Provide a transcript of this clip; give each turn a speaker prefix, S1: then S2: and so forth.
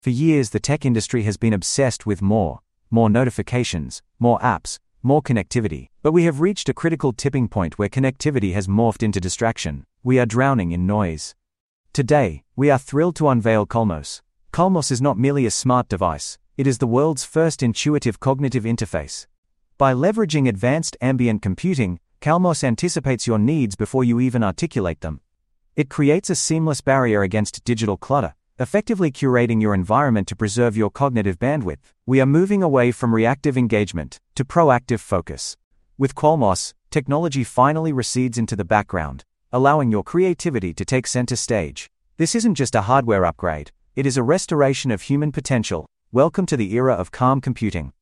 S1: For years, the tech industry has been obsessed with more notifications, more apps, more connectivity. But we have reached a critical tipping point where connectivity has morphed into distraction. We are drowning in noise. Today, we are thrilled to unveil Colmos. Colmos is not merely a smart device, it is the world's first intuitive cognitive interface. By leveraging advanced ambient computing, Colmos anticipates your needs before you even articulate them. It creates a seamless barrier against digital clutter, effectively curating your environment to preserve your cognitive bandwidth. We are moving away from reactive engagement to proactive focus. With Colmos, technology finally recedes into the background, allowing your creativity to take center stage. This isn't just a hardware upgrade, it is a restoration of human potential. Welcome to the era of calm computing.